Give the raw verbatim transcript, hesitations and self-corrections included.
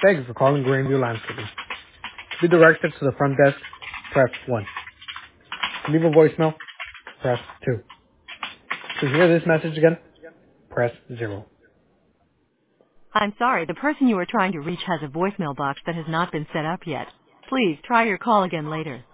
Thank you for calling Grandview Landscaping. To be directed to the front desk, press one. To leave a voicemail, press two. To hear this message again, press zero. I'm sorry, the person you are trying to reach has a voicemail box that has not been set up yet. Please try your call again later.